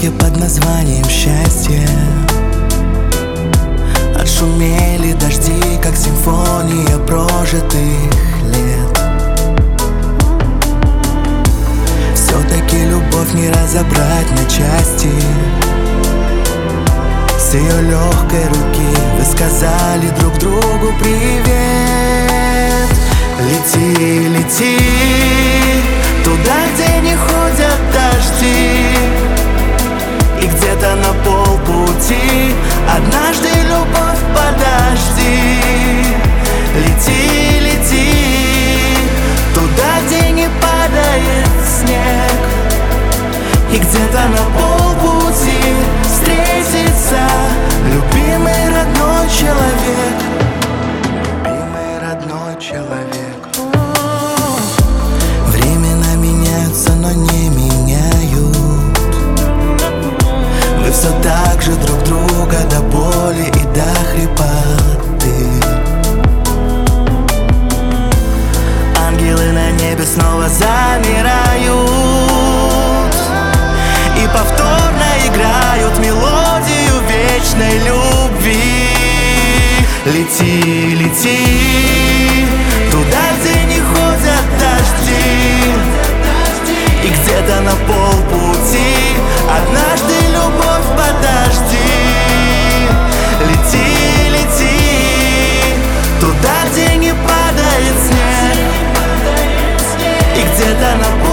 реке под названием счастье. Отшумели дожди, как симфония прожитых лет. Все-таки любовь не разобрать на части. С ее легкой руки вы сказали друг другу привет. Лети, лети туда, где не ходят дожди, и где-то на полпути однажды, любовь, подожди. Лети, лети туда, где не падает снег, и где-то на полпути встретится любимый родной человек. Любимый родной человек. Времена меняются, но не меняют. Вы все так же друг друга до боли и до хрипоты. Ангелы на небе снова замирают и повторно играют мелодию вечной любви. Лети, лети туда, где не ходят дожди, и где-то на полпути однажды, любовь, подожди. Лети, лети туда, где не падает снег, и где-то на